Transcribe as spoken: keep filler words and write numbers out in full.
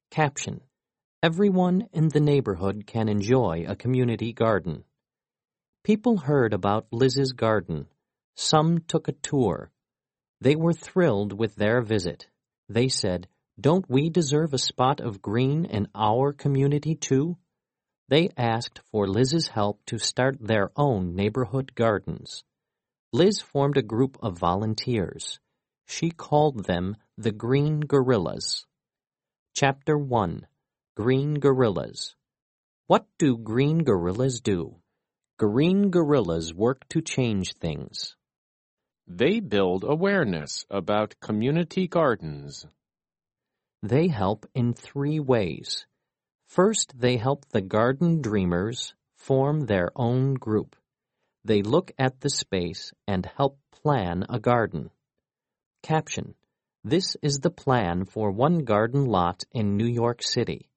Caption: Everyone in the neighborhood can enjoy a community garden. People heard about Liz's garden. Some took a tour. They were thrilled with their visit. They said, "Don't we deserve a spot of green in our community too?" They asked for Liz's help to start their own neighborhood gardens. Liz formed a group of volunteers. She called them the Green Guerrillas. Chapter one. Green Guerrillas. What do Green Guerrillas do? Green Guerrillas work to change things. They build awareness about community gardens. They help in three ways. First, they help the garden dreamers form their own group. They look at the space and help plan a garden. Caption: This is the plan for one garden lot in New York City.